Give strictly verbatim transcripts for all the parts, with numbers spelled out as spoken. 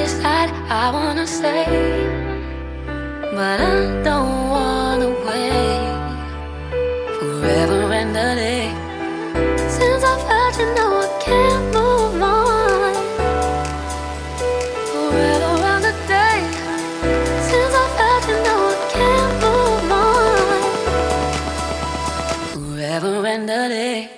your side, I wanna stay, but I don't wanna wait forever and a day. Since I felt you know I can't move on forever and a day. Since I felt you know I can't move on forever and a day.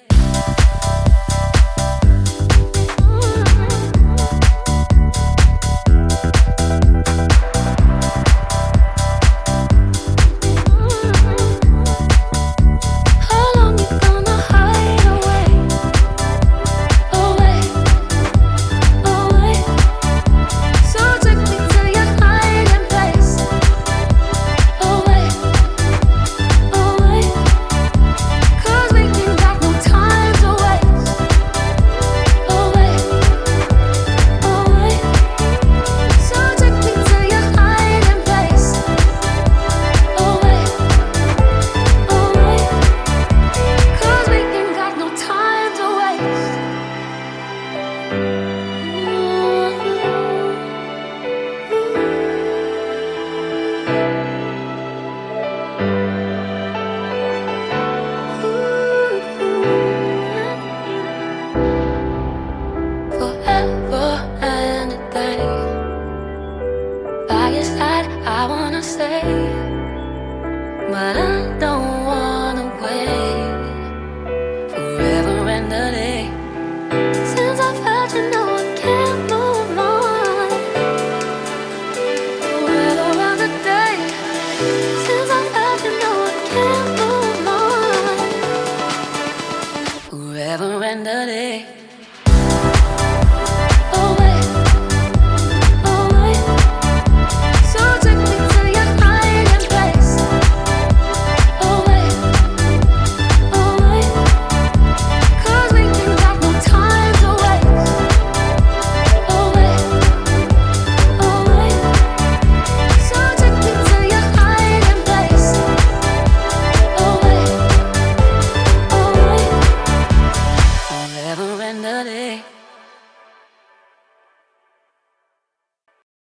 I wanna stay, but I don't wanna wait forever and a day. Since I felt you know I can't move on forever and a day. Since I felt you know I can't move on forever and a day.